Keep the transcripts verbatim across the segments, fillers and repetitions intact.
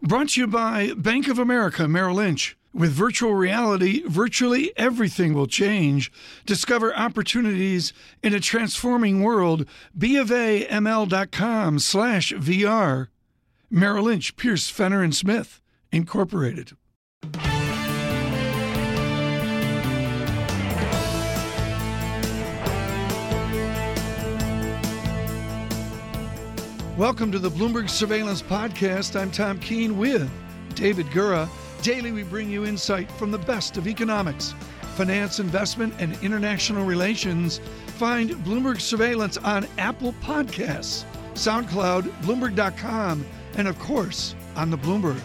Brought to you by Bank of America Merrill Lynch. With virtual reality, virtually everything will change. Discover opportunities in a transforming world. BofAML.com slash VR. Merrill Lynch, Pierce, Fenner and Smith, Incorporated. Welcome to the Bloomberg Surveillance Podcast. I'm Tom Keene with David Gura. Daily, we bring you insight from the best of economics, finance, investment, and international relations. Find Bloomberg Surveillance on Apple Podcasts, SoundCloud, Bloomberg dot com, and of course, on the Bloomberg.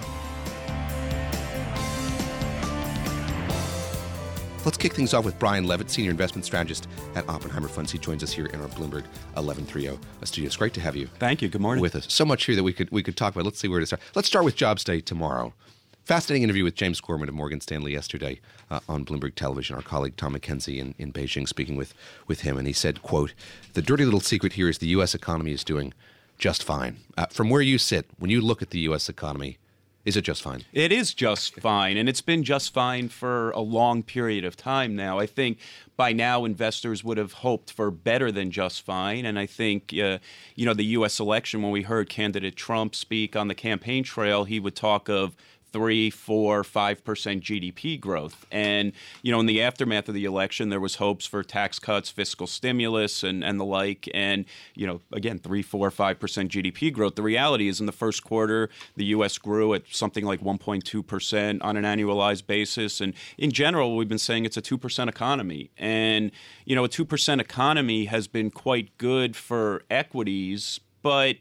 Let's kick things off with Brian Levitt, Senior Investment Strategist at Oppenheimer Funds. He joins us here in our Bloomberg eleven thirty studio. It's great to have you. Thank you. Good morning. With us. So much here that we could we could talk about. Let's see where to start. Let's start with Jobs Day tomorrow. Fascinating interview with James Corman of Morgan Stanley yesterday uh, on Bloomberg Television. Our colleague Tom McKenzie in, in Beijing speaking with, with him. And he said, quote, "The dirty little secret here is the U S economy is doing just fine." Uh, from where you sit, when you look at the U S economy, is it just fine? It is just fine, and it's been just fine for a long period of time now. I think by now investors would have hoped for better than just fine, and I think, uh, you know, the U S election, when we heard candidate Trump speak on the campaign trail, he would talk of three, four, five percent G D P growth. And, you know, in the aftermath of the election, there was hopes for tax cuts, fiscal stimulus, and, and the like. And, you know, again, three, four, five percent G D P growth. The reality is in the first quarter, the U S grew at something like one point two percent on an annualized basis. And in general, we've been saying it's a two percent economy. And, you know, a two percent economy has been quite good for equities, but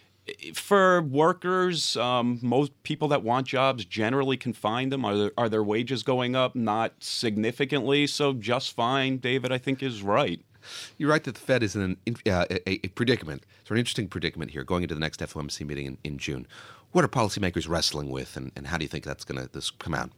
for workers, um, most people that want jobs generally can find them. Are, there, are their wages going up? Not significantly. So just fine, David, I think is right. You're right that the Fed is in an, uh, a, a predicament. So an interesting predicament here going into the next F O M C meeting in, in June. What are policymakers wrestling with, and, and how do you think that's going to come out?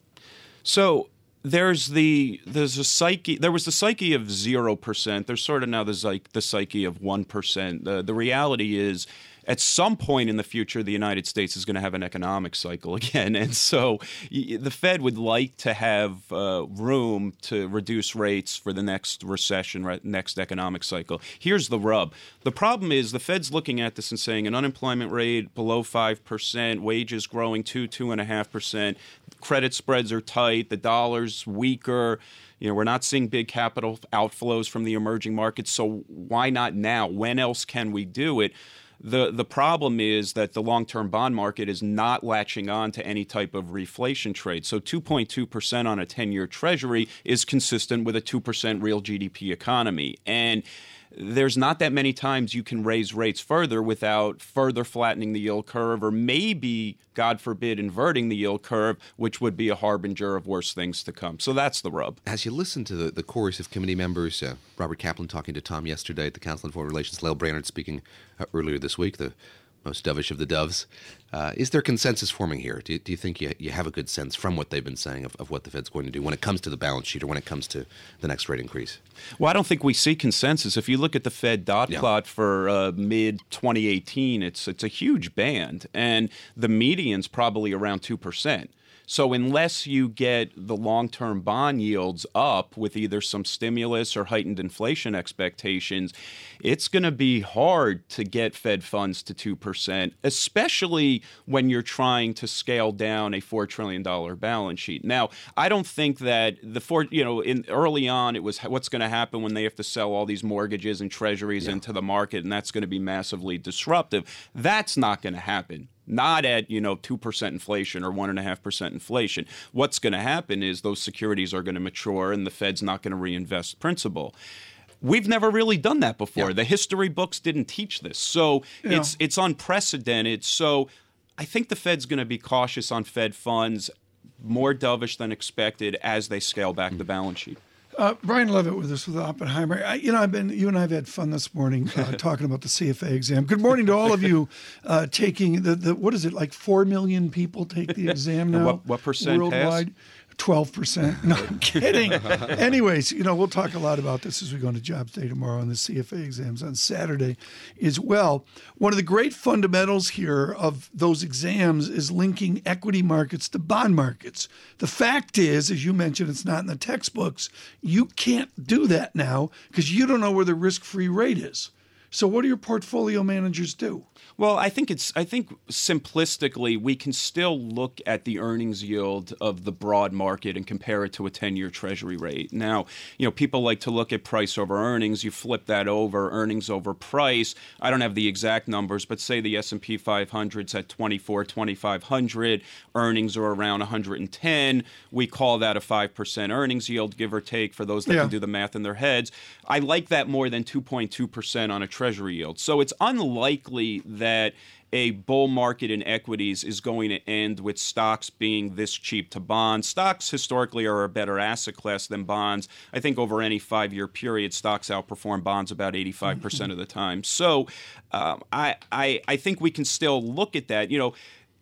So there's the there's a psyche. There was the psyche of zero percent. There's sort of now the like the psyche of one percent. The the reality is, at some point in the future, the United States is going to have an economic cycle again. And so the Fed would like to have uh, room to reduce rates for the next recession, right, next economic cycle. Here's the rub. The problem is the Fed's looking at this and saying an unemployment rate below five percent, wages growing two, two point five percent, credit spreads are tight, the dollar's weaker. You know, we're not seeing big capital outflows from the emerging markets. So why not now? When else can we do it? The the problem is that the long-term bond market is not latching on to any type of reflation trade. So two point two percent on a ten-year Treasury is consistent with a two percent real G D P economy. And there's not that many times you can raise rates further without further flattening the yield curve or maybe, God forbid, inverting the yield curve, which would be a harbinger of worse things to come. So that's the rub. As you listen to the, the chorus of committee members, uh, Robert Kaplan talking to Tom yesterday at the Council on Foreign Relations, Lael Brainard speaking uh, earlier this week, the most dovish of the doves. Uh, is there consensus forming here? Do you, do you think you, you have a good sense from what they've been saying of, of what the Fed's going to do when it comes to the balance sheet or when it comes to the next rate increase? Well, I don't think we see consensus. If you look at the Fed dot yeah. plot for uh, mid twenty eighteen, it's it's a huge band, and the median's probably around two percent. So unless you get the long-term bond yields up with either some stimulus or heightened inflation expectations, it's going to be hard to get Fed funds to two percent, especially when you're trying to scale down a four trillion dollars balance sheet. Now, I don't think that the four, you know, in early on it was what's going to happen when they have to sell all these mortgages and treasuries yeah. into the market, and that's going to be massively disruptive. That's not going to happen. Not at, you know, two percent inflation or one point five percent inflation. What's going to happen is those securities are going to mature and the Fed's not going to reinvest principal. We've never really done that before. Yeah. The history books didn't teach this. So yeah. it's it's unprecedented. So I think the Fed's going to be cautious on Fed funds, more dovish than expected as they scale back mm-hmm. the balance sheet. Uh, Brian Levitt with us with Oppenheimer. I, you know, I've been. You and I have had fun this morning uh, talking about the C F A exam. Good morning to all of you uh, taking the, the. What is it like? Four million people take the exam now. what, what percent worldwide? Pass? twelve percent. No, I'm kidding. Anyways, you know, we'll talk a lot about this as we go into Jobs Day tomorrow and the C F A exams on Saturday as well. One of the great fundamentals here of those exams is linking equity markets to bond markets. The fact is, as you mentioned, it's not in the textbooks. You can't do that now because you don't know where the risk-free rate is. So what do your portfolio managers do? Well, I think it's. I think simplistically, we can still look at the earnings yield of the broad market and compare it to a ten-year Treasury rate. Now, you know, people like to look at price over earnings. You flip that over, earnings over price. I don't have the exact numbers, but say the S and P five hundred's at twenty-four, twenty-five hundred. Earnings are around one hundred ten. We call that a five percent earnings yield, give or take, for those that Yeah. can do the math in their heads. I like that more than two point two percent on a Treasury yield. So it's unlikely that that a bull market in equities is going to end with stocks being this cheap to bonds. Stocks historically are a better asset class than bonds. I think over any five-year period, stocks outperform bonds about eighty-five percent of the time. So um, I, I I think we can still look at that. You know,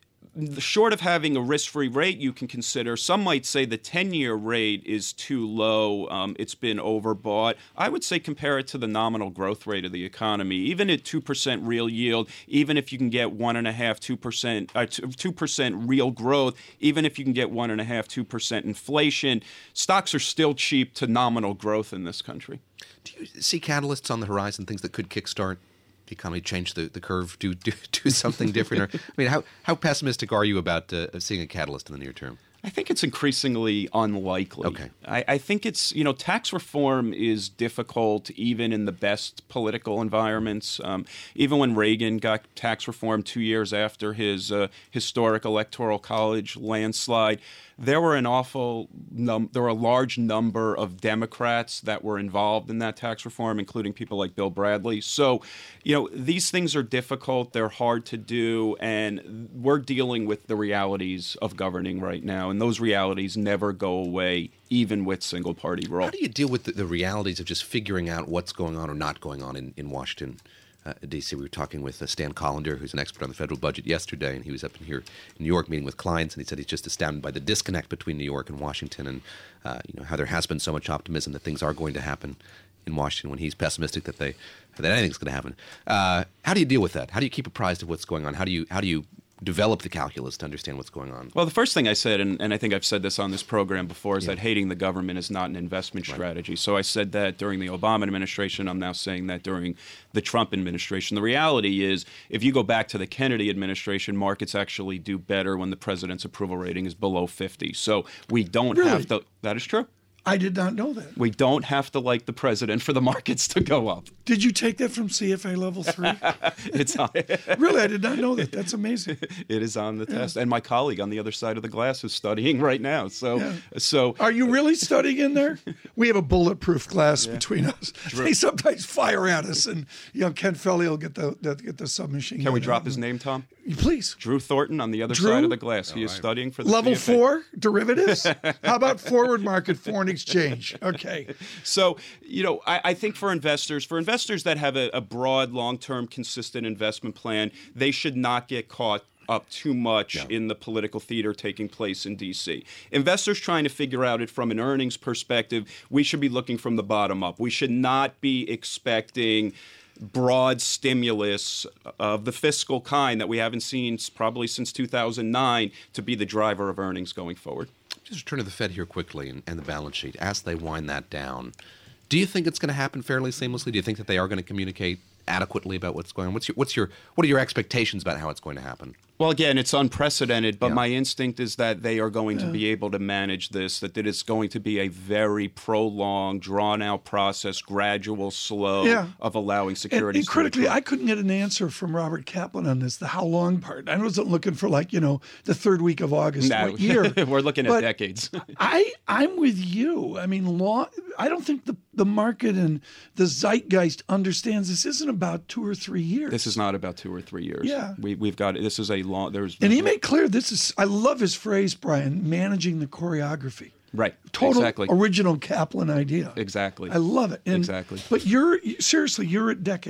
short of having a risk-free rate, you can consider, some might say the ten-year rate is too low. Um, it's been overbought. I would say compare it to the nominal growth rate of the economy. Even at two percent real yield, even if you can get one point five, two percent, uh, two percent real growth, even if you can get one point five, two percent inflation, stocks are still cheap to nominal growth in this country. Do you see catalysts on the horizon, things that could kickstart the economy, change the, the curve, do, do do something different? Or, I mean, how, how pessimistic are you about uh, seeing a catalyst in the near term? I think it's increasingly unlikely. Okay. I, I think it's, you know, tax reform is difficult even in the best political environments. Um, even when Reagan got tax reform two years after his uh, historic electoral college landslide, there were an awful num- there were a large number of Democrats that were involved in that tax reform, including people like Bill Bradley. So, you know, these things are difficult, they're hard to do, and we're dealing with the realities of governing right now, and those realities never go away, even with single-party rule. How do you deal with the, the realities of just figuring out what's going on or not going on in, in Washington? Uh, D C, we were talking with uh, Stan Collender, who's an expert on the federal budget, yesterday, and he was up in here in New York meeting with clients, and he said he's just astounded by the disconnect between New York and Washington, and uh, you know how there has been so much optimism that things are going to happen in Washington when he's pessimistic that they that anything's going to happen. Uh, how do you deal with that? How do you keep apprised of what's going on? How do you how do you develop the calculus to understand what's going on? Well, the first thing I said, and, and I think I've said this on this program before, is yeah. that hating the government is not an investment right. strategy. So I said that during the Obama administration. I'm now saying that during the Trump administration. The reality is, if you go back to the Kennedy administration, markets actually do better when the president's approval rating is below fifty. So we don't really? have to. That is true. I did not know that. We don't have to like the president for the markets to go up. Did you take that from C F A level three? It's on. Really, I did not know that. That's amazing. It is on the yeah. test, and my colleague on the other side of the glass is studying right now. So, yeah. so are you really studying in there? We have a bulletproof glass yeah. between us. Drew. They sometimes fire at us, and you know Ken Felly will get the, the get the submachine. Can we drop his name, Tom? Please. Drew Thornton on the other Drew? side of the glass. All he is right. studying for the level C F A. four derivatives. How about forward market foreign exchange? Okay. So, you know, I, I think for investors, for investors that have a, a broad, long-term, consistent investment plan, they should not get caught up too much yeah. in the political theater taking place in D C. Investors trying to figure out it from an earnings perspective, we should be looking from the bottom up. We should not be expecting broad stimulus of the fiscal kind that we haven't seen probably since two thousand nine to be the driver of earnings going forward. Just return to the Fed here quickly and, and the balance sheet. As they wind that down, do you think it's going to happen fairly seamlessly? Do you think that they are going to communicate adequately about what's going on? What's your, what's your, what are your expectations about how it's going to happen? Well, again, it's unprecedented, but yeah. my instinct is that they are going yeah. to be able to manage this, that it is going to be a very prolonged, drawn-out process, gradual, slow, yeah. of allowing securities and, and to critically, mature. I couldn't get an answer from Robert Kaplan on this, the how long part. I wasn't looking for, like, you know, the third week of August, no. what year. We're looking but at decades. I, I'm with you. I mean, long, I don't think the, the market and the zeitgeist understands this isn't about two or three years. This is not about two or three years. Yeah. We, we've got, this is a long, there's... And he made clear this is, I love his phrase, Brian, managing the choreography. Right. Total exactly. original Kaplan idea. Exactly. I love it. And, exactly. But you're, seriously, you're at decades.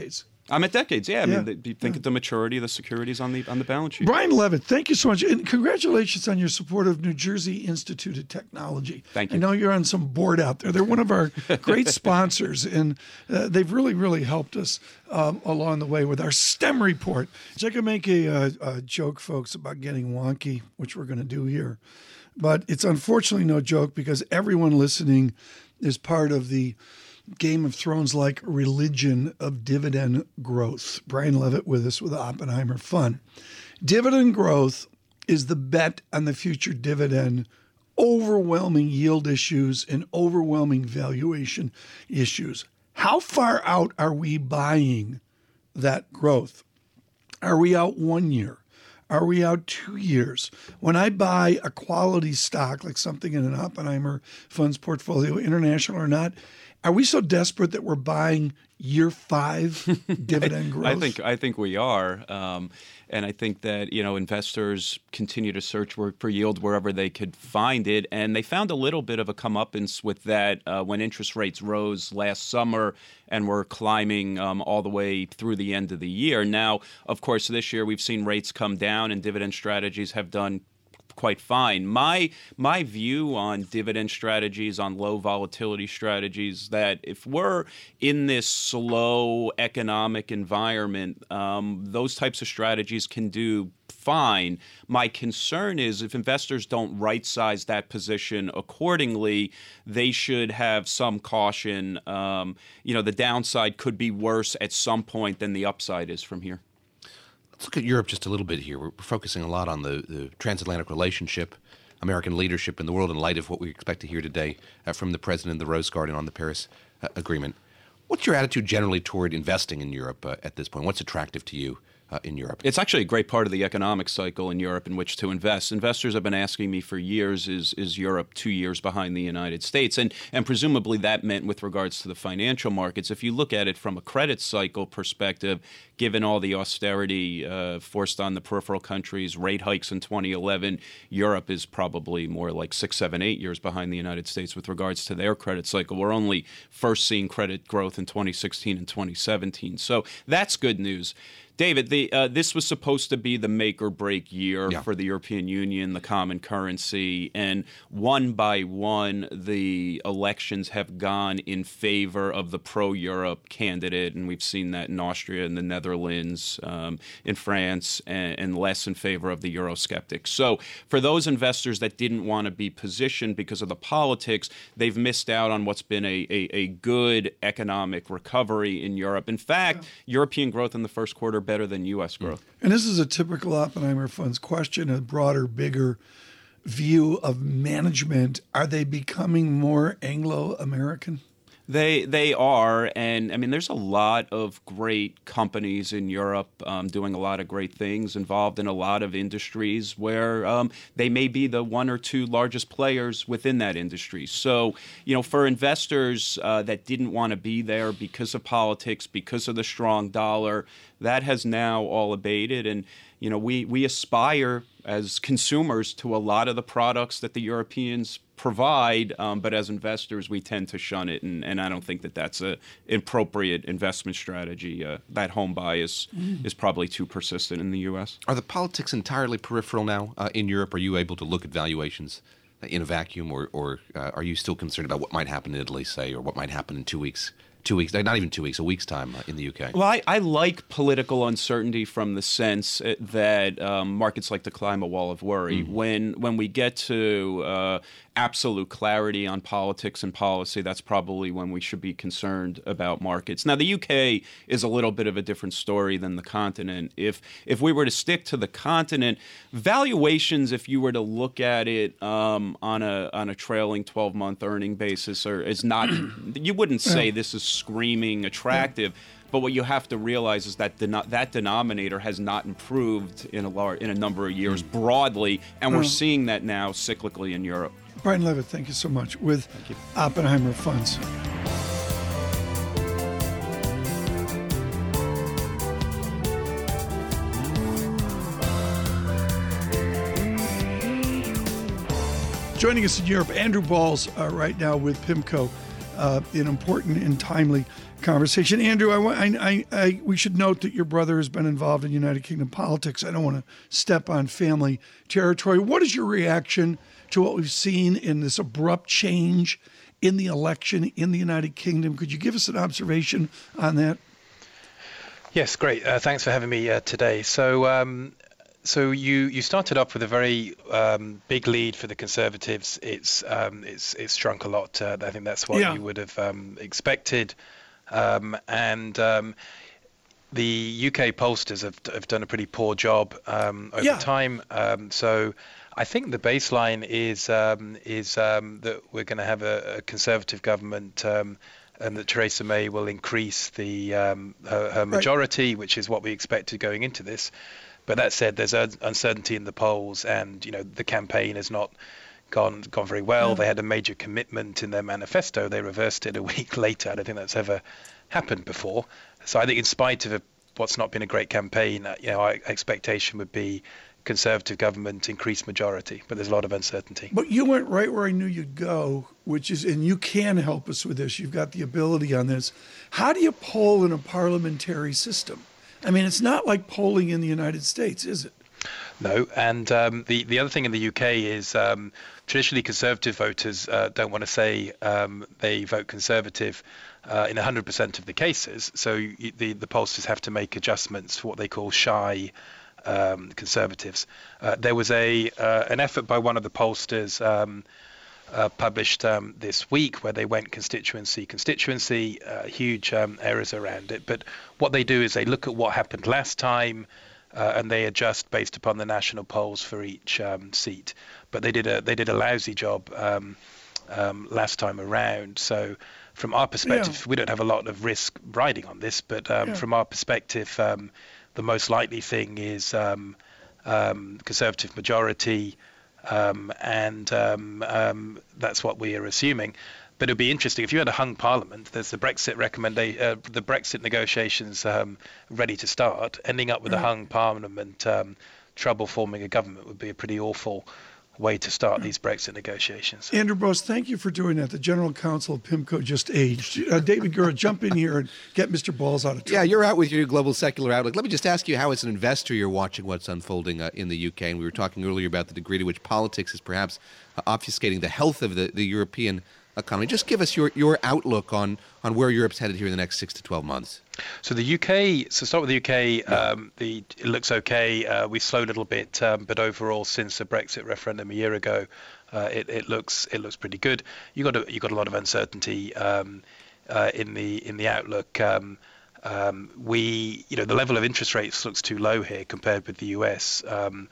I'm at decades, yeah. I Yeah. mean, the, you think Yeah. of the maturity of the securities on the on the balance sheet. Brian Levitt, thank you so much. And congratulations on your support of New Jersey Institute of Technology. Thank you. I know you're on some board out there. They're one of our great sponsors, and uh, they've really, really helped us um, along the way with our STEM report. So I can make a, uh, a joke, folks, about getting wonky, which we're going to do here. But it's unfortunately no joke because everyone listening is part of the Game of Thrones-like religion of dividend growth. Brian Levitt with us with Oppenheimer Fund. Dividend growth is the bet on the future dividend, overwhelming yield issues and overwhelming valuation issues. How far out are we buying that growth? Are we out one year? Are we out two years? When I buy a quality stock, like something in an Oppenheimer Funds portfolio, international or not, are we so desperate that we're buying year five dividend growth? I think I think we are, um, and I think that you know investors continue to search for, for yield wherever they could find it, and they found a little bit of a comeuppance with that uh, when interest rates rose last summer and were climbing um, all the way through the end of the year. Now, of course, this year we've seen rates come down, and dividend strategies have done quite fine. My my view on dividend strategies, on low volatility strategies, that if we're in this slow economic environment, um, those types of strategies can do fine. My concern is if investors don't right-size that position accordingly, they should have some caution. Um, you know, the downside could be worse at some point than the upside is from here. Let's look at Europe just a little bit here. We're focusing a lot on the, the transatlantic relationship, American leadership in the world in light of what we expect to hear today uh, from the President of the Rose Garden on the Paris uh, Agreement. What's your attitude generally toward investing in Europe uh, at this point? What's attractive to you uh, in Europe? It's actually a great part of the economic cycle in Europe in which to invest. Investors have been asking me for years, is is Europe two years behind the United States? And and presumably that meant with regards to the financial markets. If you look at it from a credit cycle perspective, given all the austerity uh, forced on the peripheral countries, rate hikes in twenty eleven, Europe is probably more like six, seven, eight years behind the United States with regards to their credit cycle. We're only first seeing credit growth in twenty sixteen and twenty seventeen. So that's good news. David, the, uh, this was supposed to be the make or break year yeah. for the European Union, the common currency, and one by one, the elections have gone in favor of the pro-Europe candidate, and we've seen that in Austria and the Netherlands, um, in France, and, and less in favor of the Eurosceptics. So for those investors that didn't want to be positioned because of the politics, they've missed out on what's been a, a, a good economic recovery in Europe. In fact, yeah. European growth in the first quarter better than U S growth. And this is a typical Oppenheimer Funds question, a broader, bigger view of management. Are they becoming more Anglo-American? They they are, and I mean, there's a lot of great companies in Europe um, doing a lot of great things, involved in a lot of industries where um, they may be the one or two largest players within that industry. So, you know, for investors uh, that didn't want to be there because of politics, because of the strong dollar, that has now all abated, and you know, we we aspire as consumers to a lot of the products that the Europeans provide, um, but as investors, we tend to shun it, and, and I don't think that that's an appropriate investment strategy. Uh, that home bias mm. is probably too persistent in the U S. Are the politics entirely peripheral now uh, in Europe? Are you able to look at valuations in a vacuum, or, or uh, are you still concerned about what might happen in Italy, say, or what might happen in two weeks? Two weeks, not even two weeks, a week's time uh, in the U K. Well, I, I like political uncertainty from the sense that um, markets like to climb a wall of worry. Mm. When when we get to uh, absolute clarity on politics and policy, that's probably when we should be concerned about markets. Now, the U K is a little bit of a different story than the continent. If if we were to stick to the continent, valuations, if you were to look at it um, on a on a trailing twelve-month earning basis, are is not. You wouldn't say this is screaming attractive, but what you have to realize is that den- that denominator has not improved in a lar- in a number of years broadly, and we're seeing that now cyclically in Europe. Brian Levitt, thank you so much with Oppenheimer Funds. Joining us in Europe, Andrew Balls uh, right now with PIMCO. uh, an important and timely conversation. Andrew, I, I, I, I, we should note that your brother has been involved in United Kingdom politics. I don't want to step on family territory. What is your reaction to what we've seen in this abrupt change in the election in the United Kingdom? Could you give us an observation on that? Yes, great. Uh, thanks for having me uh, today. So, um, so you you started off with a very um, big lead for the Conservatives. It's um, it's it's shrunk a lot. Uh, I think that's what yeah. you would have um, expected. Um, and um, the U K pollsters have have done a pretty poor job um, over yeah. time. Um, so. I think the baseline is um, is um, that we're going to have a, a Conservative government, um, and that Theresa May will increase the um, her, her majority, right. which is what we expected going into this. But that said, there's uncertainty in the polls, and you know the campaign has not gone gone very well. Yeah. They had a major commitment in their manifesto. They reversed it a week later. I don't think that's ever happened before. So I think, in spite of a, what's not been a great campaign, you know, our expectation would be Conservative government, increased majority, but there's a lot of uncertainty. But you went right where I knew you'd go, which is, and you can help us with this, you've got the ability on this. How do you poll in a parliamentary system? I mean, it's not like polling in the United States, is it? No, and um, the, the other thing in the U K is um, traditionally Conservative voters uh, don't want to say um, they vote Conservative uh, in one hundred percent of the cases, so you, the, the pollsters have to make adjustments for what they call shy Um, Conservatives. Uh, there was a uh, an effort by one of the pollsters um, uh, published um, this week where they went constituency constituency, uh, huge um, errors around it. But what they do is they look at what happened last time uh, and they adjust based upon the national polls for each um, seat. But they did a they did a lousy job um, um, last time around. So from our perspective, yeah. we don't have a lot of risk riding on this. But um, yeah. from our perspective, um, the most likely thing is um, um, Conservative majority, um, and um, um, that's what we are assuming. But it'd be interesting if you had a hung parliament. There's the Brexit recommenda- uh, the Brexit negotiations um, ready to start. Ending up with a hung parliament, um, trouble forming a government would be a pretty awful way to start these Brexit negotiations. Andrew Bose, thank you for doing that. The General Counsel of PIMCO just aged. Uh, David Gura, jump in here and get Mister Balls out of trouble. Yeah, you're out with your global secular outlook. Let me just ask you how, as an investor, you're watching what's unfolding uh, in the U K. And we were talking earlier about the degree to which politics is perhaps uh, obfuscating the health of the, the European economy. Just give us your, your outlook on, on where Europe's headed here in the next six to twelve months. So the U K, so start with the U K, yeah. um, the, it looks okay. Uh, we slowed a little bit, um, but overall, since the Brexit referendum a year ago, uh, it, it looks it looks pretty good. You got a, you got a lot of uncertainty um, uh, in the in the outlook. Um, um, we, you know, the level of interest rates looks too low here compared with the U S. Um,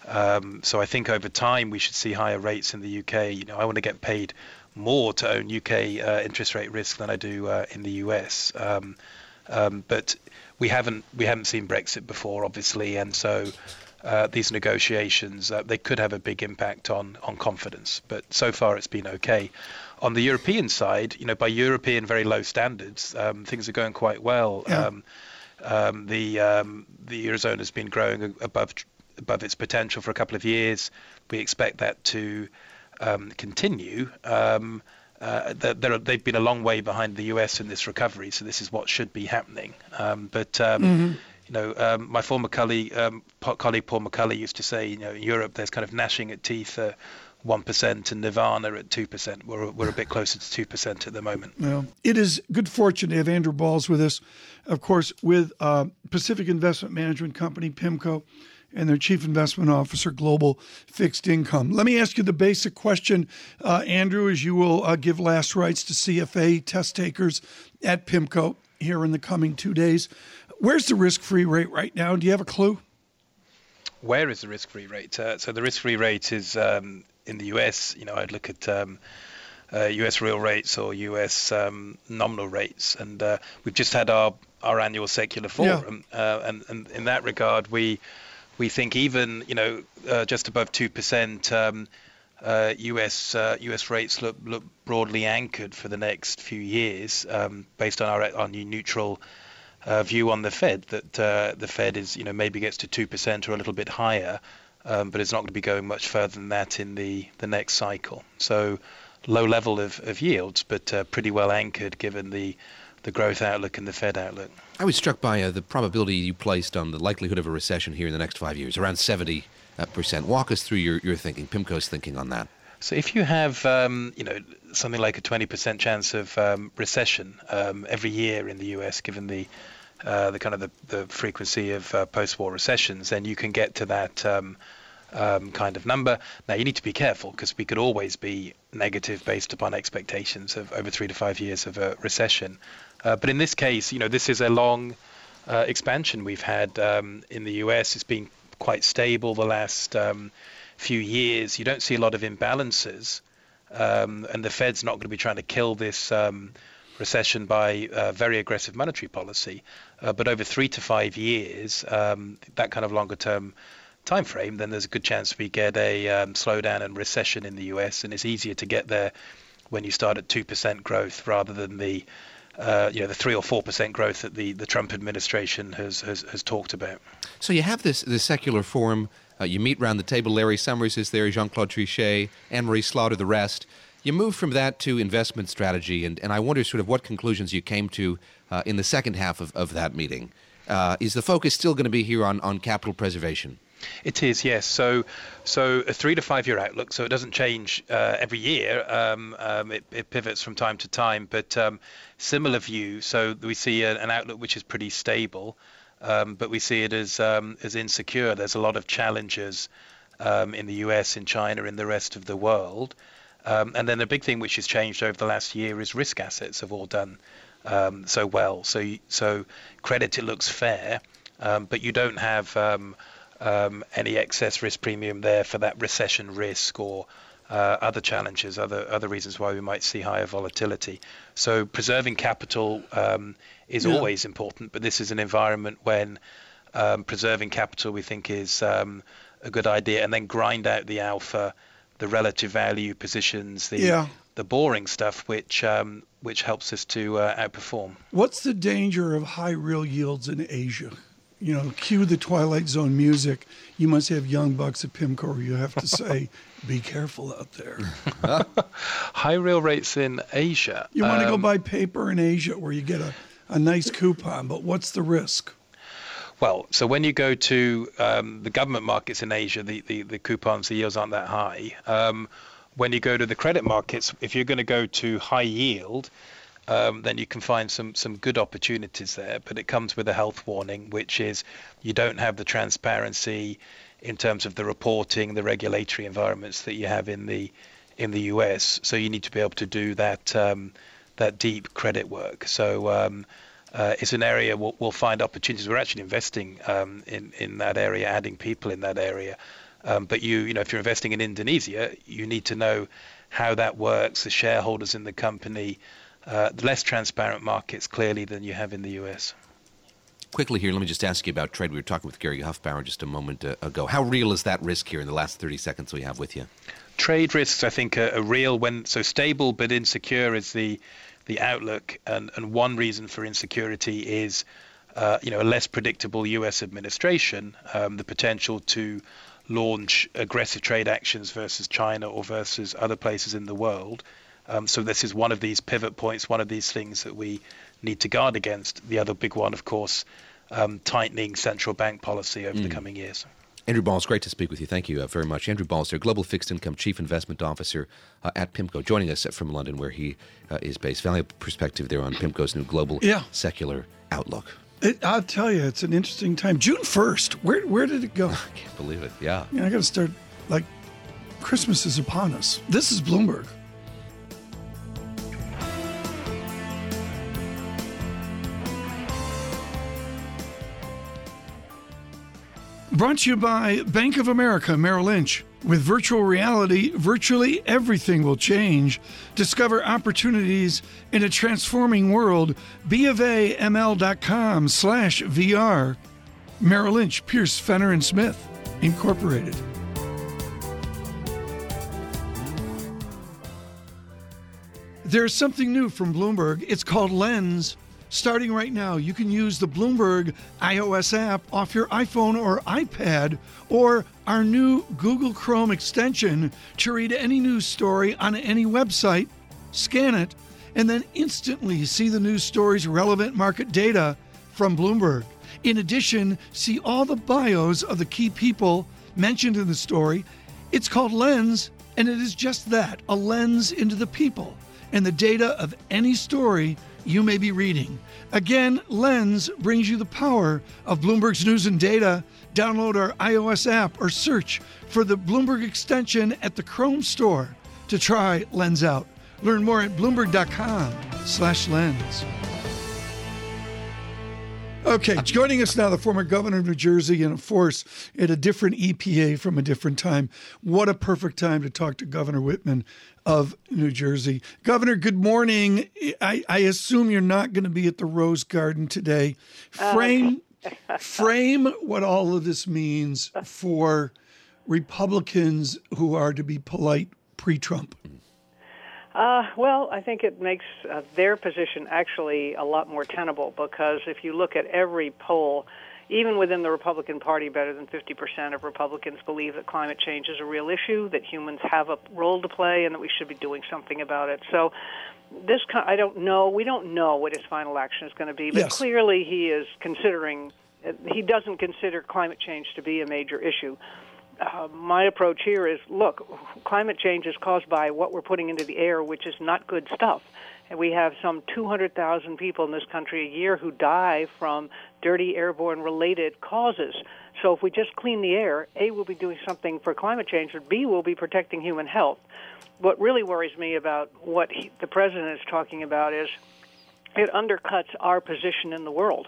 um, so I think over time we should see higher rates in the U K. You know, I want to get paid more to own U K uh, interest rate risk than I do uh, in the U S. Um, um, but we haven't we haven't seen Brexit before, obviously, and so uh, these negotiations uh, they could have a big impact on on confidence. But so far it's been okay. On the European side, you know, by European very low standards, um, things are going quite well. Yeah. Um, um, the um, the Eurozone has been growing above above its potential for a couple of years. We expect that to Um, continue. Um, uh, they're, they've been a long way behind the U S in this recovery, so this is what should be happening. Um, but um, mm-hmm. you know, um, my former colleague, um, colleague Paul McCulley used to say, you know, in Europe there's kind of gnashing at teeth at one percent and nirvana at two percent. We're we're a bit closer to two percent at the moment. Well, it is good fortune to have Andrew Balls with us, of course, with uh, Pacific Investment Management Company, PIMCO, and their Chief Investment Officer, Global Fixed Income. Let me ask you the basic question, uh, Andrew, as you will uh, give last rites to C F A test takers at PIMCO here in the coming two days. Where's the risk-free rate right now? Do you have a clue? Where is the risk-free rate? Uh, so the risk-free rate is um, in the U S. You know, I'd look at um, uh, U S real rates or U S um, nominal rates, and uh, we've just had our, our annual secular forum, yeah. uh, and, and in that regard, we We think even, you know, uh, just above two percent, um, uh, U S uh, U S rates look, look broadly anchored for the next few years, um, based on our on our neutral uh, view on the Fed. That uh, the Fed is, you know, maybe gets to two percent or a little bit higher, um, but it's not going to be going much further than that in the the next cycle. So low level of, of yields, but uh, pretty well anchored given the the growth outlook and the Fed outlook. I was struck by uh, the probability you placed on the likelihood of a recession here in the next five years, around seventy percent. Walk us through your, your thinking, PIMCO's thinking on that. So if you have, um, you know, something like a twenty percent chance of um, recession um, every year in the U S, given the uh, the kind of the, the frequency of uh, post-war recessions, then you can get to that um, um, kind of number. Now you need to be careful because we could always be negative based upon expectations of over three to five years of a recession. Uh, but in this case, you know, this is a long uh, expansion we've had um, in the U S. It's been quite stable the last um, few years. You don't see a lot of imbalances, um, and the Fed's not going to be trying to kill this um, recession by uh, very aggressive monetary policy. Uh, but over three to five years, um, that kind of longer term time frame, then there's a good chance we get a um, slowdown and recession in the U S, and it's easier to get there when you start at two percent growth rather than the Uh, you know, the three or four percent growth that the, the Trump administration has, has has talked about. So you have this this secular forum. Uh, you meet around the table. Larry Summers is there, Jean-Claude Trichet, Anne-Marie Slaughter, the rest. You move from that to investment strategy, and, and I wonder sort of what conclusions you came to uh, in the second half of, of that meeting. Uh, is the focus still going to be here on, on capital preservation? It is, yes. So, so a three to five year outlook. So it doesn't change uh, every year. Um, um, it, it pivots from time to time, but um, similar view. So we see a, an outlook which is pretty stable, um, but we see it as um, as insecure. There's a lot of challenges um, in the U S, in China, in the rest of the world. Um, and then the big thing which has changed over the last year is risk assets have all done um, so well. So, so credit, it looks fair, um, but you don't have um, Um, any excess risk premium there for that recession risk or uh, other challenges, other other reasons why we might see higher volatility. So preserving capital um, is yeah. always important, but this is an environment when um, preserving capital we think is um, a good idea, and then grind out the alpha, the relative value positions, the yeah. the boring stuff, which um, which helps us to uh, outperform. What's the danger of high real yields in Asia? You know, cue the Twilight Zone music. You must have young bucks at PIMCO, or you have to say, be careful out there. High real rates in Asia. You want to um, go buy paper in Asia where you get a, a nice coupon, but what's the risk? Well, so when you go to um, the government markets in Asia, the, the, the coupons, the yields aren't that high. Um, when you go to the credit markets, if you're going to go to high yield, Um, then you can find some some good opportunities there, but it comes with a health warning, which is you don't have the transparency in terms of the reporting, the regulatory environments that you have in the in the U S. So you need to be able to do that um, that deep credit work. So um, uh, it's an area we'll, we'll find opportunities. We're actually investing um, in in that area, adding people in that area. Um, but you you know if you're investing in Indonesia, you need to know how that works, the shareholders in the company. Uh, the less transparent markets, clearly, than you have in the U S. Quickly here, let me just ask you about trade. We were talking with Gary Huffbauer just a moment uh, ago. How real is that risk here in the last thirty seconds we have with you? Trade risks, I think, are, are real. When so stable but insecure is the the outlook, and, and one reason for insecurity is, uh, you know, a less predictable U S administration, um, the potential to launch aggressive trade actions versus China or versus other places in the world. Um, so this is one of these pivot points, one of these things that we need to guard against. The other big one, of course, um, tightening central bank policy over mm. the coming years. Andrew Balls, great to speak with you. Thank you uh, very much. Andrew Balls, their Global Fixed Income Chief Investment Officer uh, at PIMCO, joining us from London, where he uh, is based. Valuable perspective there on PIMCO's new global yeah. secular outlook. It, I'll tell you, it's an interesting time. June first, where where did it go? I can't believe it, yeah. yeah I got to start, like, Christmas is upon us. This is Bloomberg. Brought to you by Bank of America Merrill Lynch. With virtual reality, virtually everything will change. Discover opportunities in a transforming world. BofAML.com slash VR. Merrill Lynch, Pierce, Fenner and Smith, Incorporated. There's something new from Bloomberg. It's called Lens. Starting right now, you can use the Bloomberg iOS app off your iPhone or iPad, or our new Google Chrome extension to read any news story on any website, scan it, and then instantly see the news story's relevant market data from Bloomberg. In addition, see all the bios of the key people mentioned in the story. It's called Lens, and it is just that, a lens into the people and the data of any story you may be reading. Again, Lens brings you the power of Bloomberg's news and data. Download our iOS app or search for the Bloomberg extension at the Chrome store to try Lens out. Learn more at bloomberg.com slash lens. Okay, joining us now, the former governor of New Jersey, and of course, at a different E P A from a different time. What a perfect time to talk to Governor Whitman of New Jersey. Governor, good morning. I, I assume you're not going to be at the Rose Garden today. Frame, uh, frame what all of this means for Republicans who are, to be polite, pre-Trump. Uh, well, I think it makes uh, their position actually a lot more tenable, because if you look at every poll, even within the Republican Party, better than fifty percent of Republicans believe that climate change is a real issue, that humans have a role to play, and that we should be doing something about it. So this, I don't know, we don't know what his final action is going to be, but yes. Clearly he is considering, he doesn't consider climate change to be a major issue. Uh, my approach here is, look, climate change is caused by what we're putting into the air, which is not good stuff. And we have some two hundred thousand people in this country a year who die from dirty airborne-related causes. So if we just clean the air, A, we'll be doing something for climate change, and B, we'll be protecting human health. What really worries me about what he, the president is talking about is it undercuts our position in the world.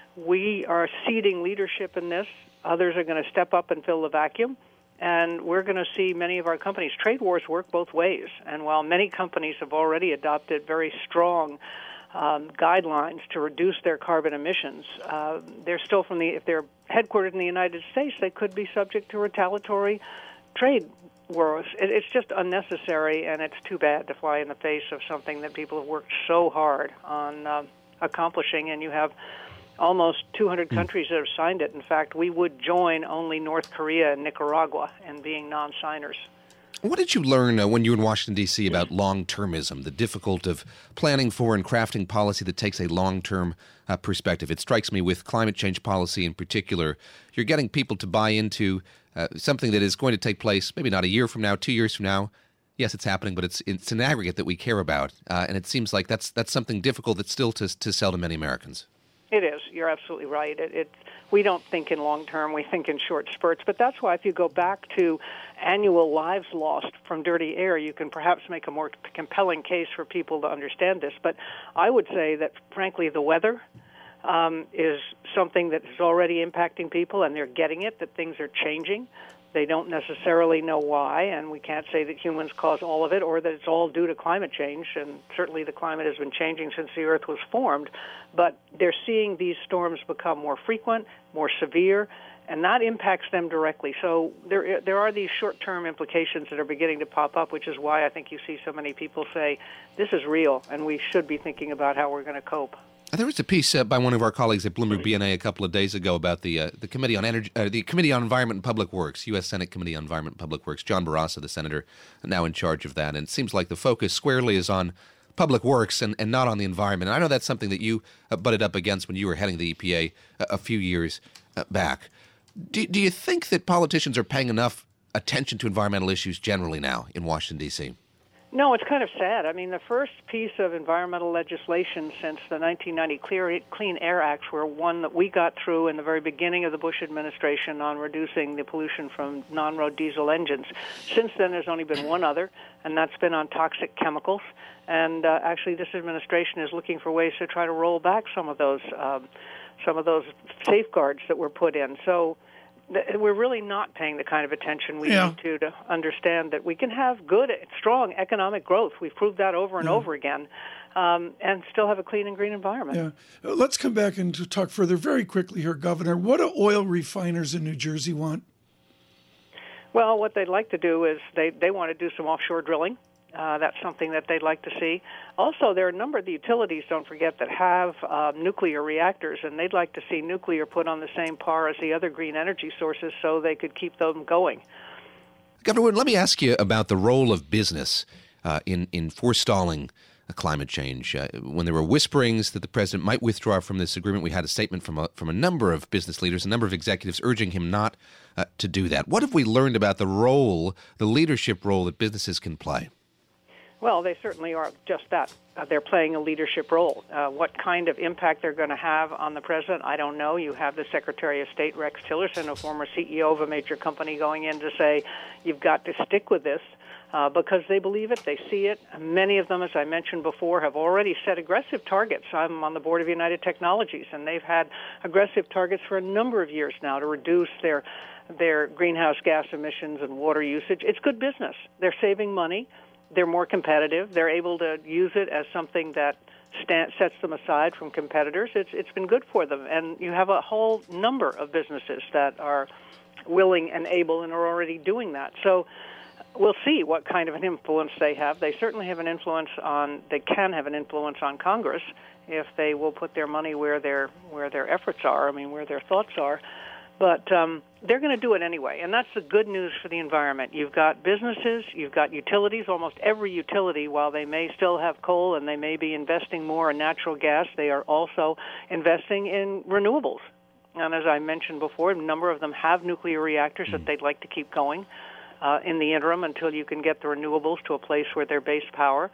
We are ceding leadership in this. Others are going to step up and fill the vacuum, and we're going to see many of our companies. Trade wars work both ways, and while many companies have already adopted very strong um, guidelines to reduce their carbon emissions, uh, they're still from the, if they're headquartered in the United States, they could be subject to retaliatory trade wars. It, it's just unnecessary, and it's too bad to fly in the face of something that people have worked so hard on uh, accomplishing, and you have almost two hundred countries that have signed it. In fact, we would join only North Korea and Nicaragua in being non-signers. What did you learn uh, when you were in Washington, D C about long-termism, the difficulty of planning for and crafting policy that takes a long-term uh, perspective? It strikes me with climate change policy in particular, you're getting people to buy into uh, something that is going to take place maybe not a year from now, two years from now. Yes, it's happening, but it's it's an aggregate that we care about. Uh, and it seems like that's that's something difficult that's still to, to sell to many Americans. It is. You're absolutely right. It, it, we don't think in long term. We think in short spurts. But that's why if you go back to annual lives lost from dirty air, you can perhaps make a more compelling case for people to understand this. But I would say that, frankly, the weather um, is something that is already impacting people, and they're getting it, that things are changing. They don't necessarily know why, and we can't say that humans cause all of it or that it's all due to climate change, and certainly the climate has been changing since the Earth was formed, but they're seeing these storms become more frequent, more severe, and that impacts them directly. So there there are these short-term implications that are beginning to pop up, which is why I think you see so many people say, this is real, and we should be thinking about how we're going to cope. There was a piece uh, by one of our colleagues at Bloomberg B N A a couple of days ago about the uh, the Committee on Energy, uh, the Committee on Environment and Public Works, U S Senate Committee on Environment and Public Works. John Barraza, the senator, now in charge of that, and it seems like the focus squarely is on public works and, and not on the environment. And I know that's something that you uh, butted up against when you were heading the E P A a, a few years uh, back. Do, do you think that politicians are paying enough attention to environmental issues generally now in Washington, D C? No, it's kind of sad. I mean, the first piece of environmental legislation since the nineteen ninety Clean Air Acts were one that we got through in the very beginning of the Bush administration on reducing the pollution from non-road diesel engines. Since then, there's only been one other, and that's been on toxic chemicals. And uh, actually, this administration is looking for ways to try to roll back some of those, um, some of those safeguards that were put in. So we're really not paying the kind of attention we yeah. need to to understand that we can have good, strong economic growth. We've proved that over and yeah. over again, um, and still have a clean and green environment. Yeah. Let's come back and to talk further very quickly here, Governor. What do oil refiners in New Jersey want? Well, what they'd like to do is they, they want to do some offshore drilling. Uh, that's something that they'd like to see. Also, there are a number of the utilities, don't forget, that have uh, nuclear reactors, and they'd like to see nuclear put on the same par as the other green energy sources so they could keep them going. Governor Whitman, let me ask you about the role of business uh, in, in forestalling uh, climate change. Uh, when there were whisperings that the president might withdraw from this agreement, we had a statement from a, from a number of business leaders, a number of executives urging him not uh, to do that. What have we learned about the role, the leadership role that businesses can play? Well, they certainly are just that. Uh, they're playing a leadership role. Uh, what kind of impact they're going to have on the president, I don't know. You have the Secretary of State, Rex Tillerson, a former C E O of a major company, going in to say, you've got to stick with this uh, because they believe it, they see it. Many of them, as I mentioned before, have already set aggressive targets. I'm on the board of United Technologies, and they've had aggressive targets for a number of years now to reduce their their greenhouse gas emissions and water usage. It's good business. They're saving money. They're more competitive. They're able to use it as something that stand, sets them aside from competitors. It's it's been good for them. And you have a whole number of businesses that are willing and able and are already doing that. So we'll see what kind of an influence they have. They certainly have an influence on, they can have an influence on Congress if they will put their money where their where their efforts are, I mean, where their thoughts are. But um, they're going to do it anyway, and that's the good news for the environment. You've got businesses, you've got utilities. Almost every utility, while they may still have coal and they may be investing more in natural gas, they are also investing in renewables. And as I mentioned before, a number of them have nuclear reactors that they'd like to keep going uh, in the interim until you can get the renewables to a place where they're base power.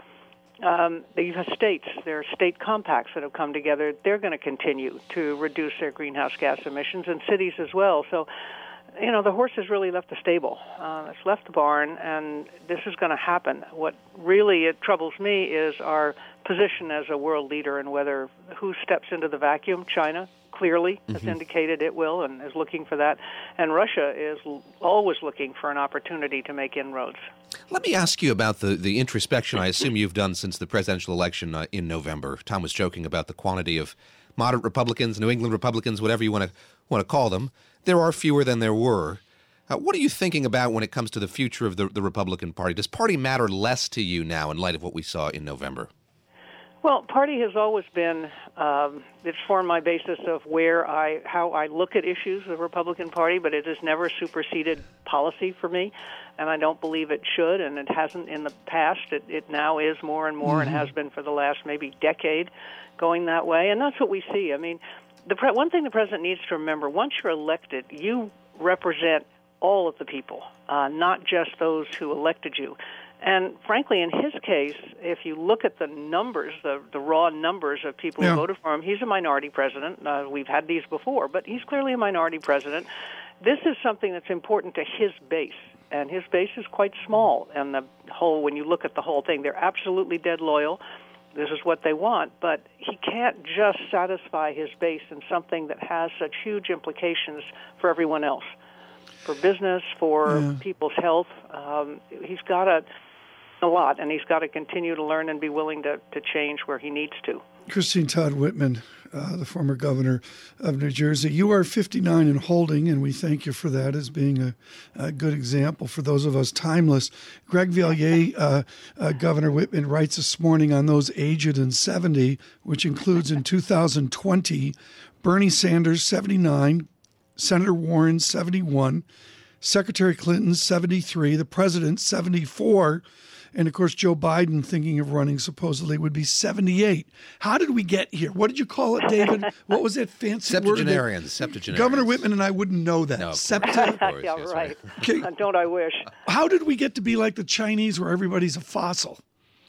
Um, you have states. There are state compacts that have come together. They're going to continue to reduce their greenhouse gas emissions, and cities as well. So, you know, the horse has really left the stable. Uh, it's left the barn, and this is going to happen. What really it troubles me is our position as a world leader and whether who steps into the vacuum. China clearly has mm-hmm. indicated it will and is looking for that. And Russia is l- always looking for an opportunity to make inroads. Let me ask you about the, the introspection I assume you've done since the presidential election uh, in November. Tom was joking about the quantity of moderate Republicans, New England Republicans, whatever you want to want to call them. There are fewer than there were. Uh, what are you thinking about when it comes to the future of the, the Republican Party? Does party matter less to you now in light of what we saw in November? Well, party has always been, um, it's formed my basis of where I, how I look at issues of the Republican Party, but it has never superseded policy for me, and I don't believe it should, and it hasn't in the past. It, it now is more and more mm-hmm. and has been for the last maybe decade going that way, and that's what we see. I mean, the pre- one thing the president needs to remember, once you're elected, you represent all of the people, uh, not just those who elected you. And frankly, in his case, if you look at the numbers, the, the raw numbers of people yeah. who voted for him, he's a minority president. Uh, we've had these before, but he's clearly a minority president. This is something that's important to his base, and his base is quite small. And the whole, when you look at the whole thing, they're absolutely dead loyal. This is what they want, but he can't just satisfy his base in something that has such huge implications for everyone else, for business, for yeah. people's health. Um, he's got to... a lot, and he's got to continue to learn and be willing to, to change where he needs to. Christine Todd Whitman, uh, the former governor of New Jersey. You are fifty-nine and holding, and we thank you for that as being a, a good example for those of us timeless. Greg Valliere, uh, uh, Governor Whitman, writes this morning on those aged and seventy, which includes in two thousand twenty, Bernie Sanders, seventy-nine, Senator Warren, seventy-one, Secretary Clinton, seventy-three, the president, seventy-four, and, of course, Joe Biden, thinking of running, supposedly would be seventy-eight. How did we get here? What did you call it, David? What was that fancy word? Septuagenarians. Septuagenarians. Governor Whitman and I wouldn't know that. No, Septa. of course, yeah, yes, right. Okay. Don't I wish? How did we get to be like the Chinese where everybody's a fossil?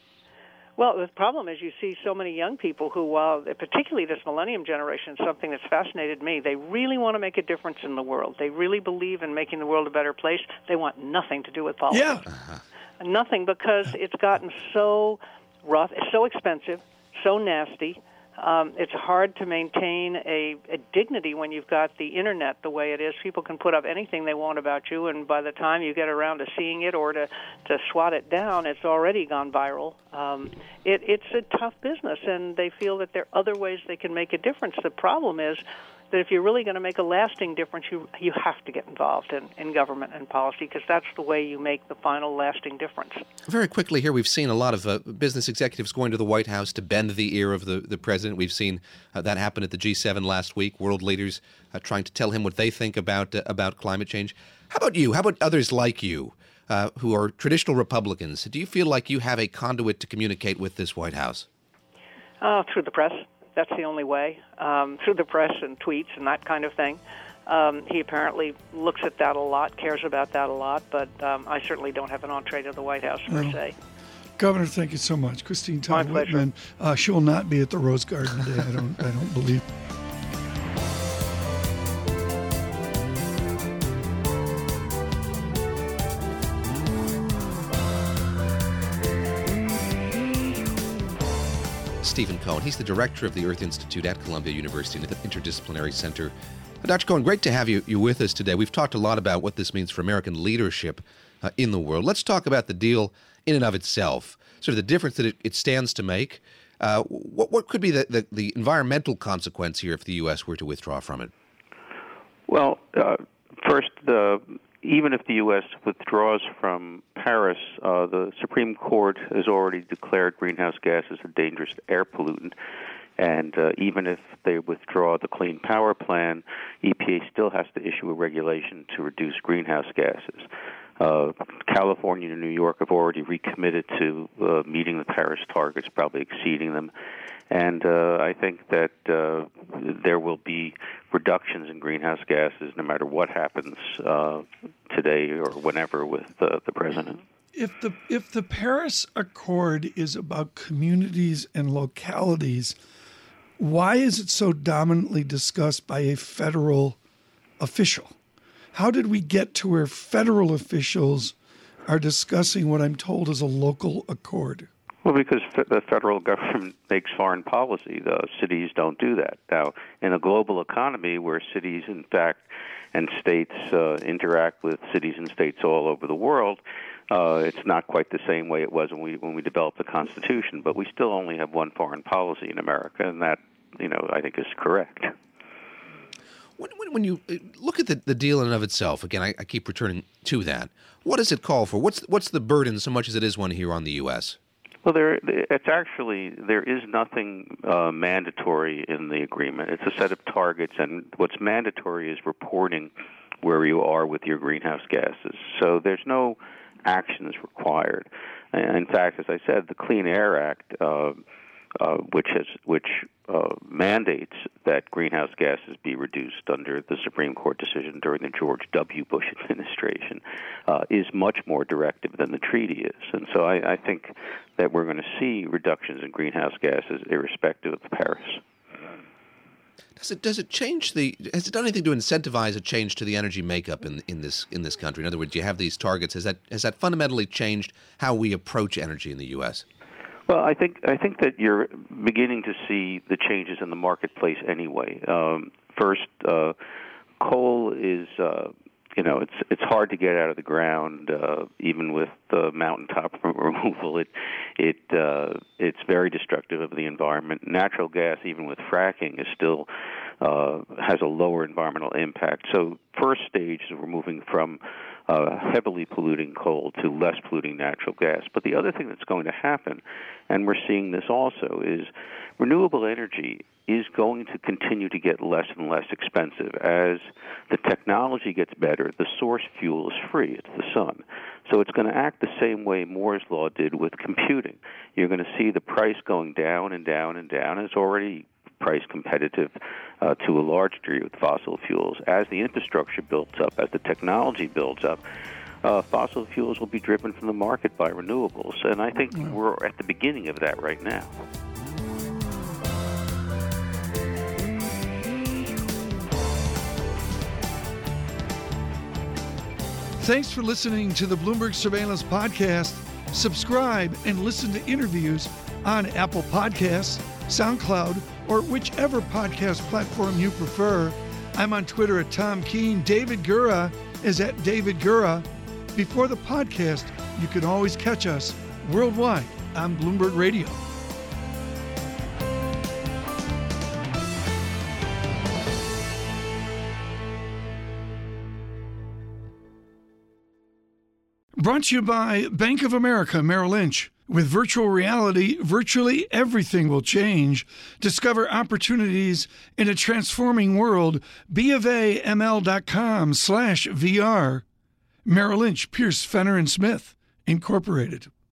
Well, the problem is you see so many young people who, while particularly this millennium generation, something that's fascinated me, they really want to make a difference in the world. They really believe in making the world a better place. They want nothing to do with politics. Yeah. Uh-huh. Nothing, because it's gotten so rough, it's so expensive, so nasty. Um, it's hard to maintain a, a dignity when you've got the Internet the way it is. People can put up anything they want about you, and by the time you get around to seeing it or to, to swat it down, it's already gone viral. Um, it, it's a tough business, and they feel that there are other ways they can make a difference. The problem is that if you're really going to make a lasting difference, you you have to get involved in, in government and policy, because that's the way you make the final lasting difference. Very quickly here, we've seen a lot of uh, business executives going to the White House to bend the ear of the, the president. We've seen uh, that happen at the G seven last week, world leaders uh, trying to tell him what they think about uh, about climate change. How about you? How about others like you uh, who are traditional Republicans? Do you feel like you have a conduit to communicate with this White House? Uh, through the press. That's the only way, um, through the press and tweets and that kind of thing. Um, he apparently looks at that a lot, cares about that a lot, but um, I certainly don't have an entree to the White House, per well, se. Governor, thank you so much. Christine Todd My pleasure. Whitman, uh, she will not be at the Rose Garden today, I don't, I don't believe. Stephen Cohen. He's the director of the Earth Institute at Columbia University and the Interdisciplinary Center. Doctor Cohen, great to have you, you with us today. We've talked a lot about what this means for American leadership uh, in the world. Let's talk about the deal in and of itself, sort of the difference that it, it stands to make. Uh, what, what could be the, the, the environmental consequence here if the U S were to withdraw from it? Well, uh, first, the even if the U S withdraws from Paris, uh, the Supreme Court has already declared greenhouse gases a dangerous air pollutant. And uh, even if they withdraw the Clean Power Plan, E P A still has to issue a regulation to reduce greenhouse gases. Uh, California and New York have already recommitted to uh, meeting the Paris targets, probably exceeding them. And uh, I think that uh, there will be reductions in greenhouse gases no matter what happens uh, today or whenever with uh, the president. If the if the Paris Accord is about communities and localities, why is it so dominantly discussed by a federal official? How did we get to where federal officials are discussing what I'm told is a local accord? Well, because the federal government makes foreign policy. The cities don't do that. Now, in a global economy where cities, in fact, and states uh, interact with cities and states all over the world, uh, it's not quite the same way it was when we when we developed the Constitution. But we still only have one foreign policy in America, and that, you know, I think is correct. When, when, when you look at the, the deal in and of itself, again, I, I keep returning to that. What does it call for? What's what's the burden so much as it is one here on the U S? Well, there it's actually there is nothing uh, mandatory in the agreement. It's a set of targets, and what's mandatory is reporting where you are with your greenhouse gases. So there's no actions required. And in fact, as I said, the Clean Air Act, uh, uh, which has which uh, mandates that greenhouse gases be reduced under the Supreme Court decision during the George W. Bush administration, uh, is much more directive than the treaty is. And so I, I think that we're going to see reductions in greenhouse gases irrespective of Paris. Does it does it change the? Has it done anything to incentivize a change to the energy makeup in in this in this country? In other words, you have these targets. Has that has that fundamentally changed how we approach energy in the U S? Well, I think I think that you're beginning to see the changes in the marketplace anyway. Um, first, uh, coal is uh, you know it's it's hard to get out of the ground, uh, even with the mountaintop removal. It it uh, it's very destructive of the environment. Natural gas, even with fracking, is still uh, has a lower environmental impact. So, first stage is we're moving from Uh, heavily polluting coal to less polluting natural gas. But the other thing that's going to happen, and we're seeing this also, is renewable energy is going to continue to get less and less expensive. As the technology gets better, the source fuel is free. It's the sun. So it's going to act the same way Moore's Law did with computing. You're going to see the price going down and down and down. It's already price competitive uh, to a large degree with fossil fuels. As the infrastructure builds up, as the technology builds up, uh, fossil fuels will be driven from the market by renewables. And I think mm. we're at the beginning of that right now. Thanks for listening to the Bloomberg Surveillance Podcast. Subscribe and listen to interviews on Apple Podcasts, SoundCloud, or whichever podcast platform you prefer. I'm on Twitter at Tom Keene. David Gura is at David Gura. Before the podcast, you can always catch us worldwide on Bloomberg Radio. Brought to you by Bank of America Merrill Lynch. With virtual reality, virtually everything will change. Discover opportunities in a transforming world. B of A M L dot com slash V R. Merrill Lynch, Pierce, Fenner and Smith, Incorporated.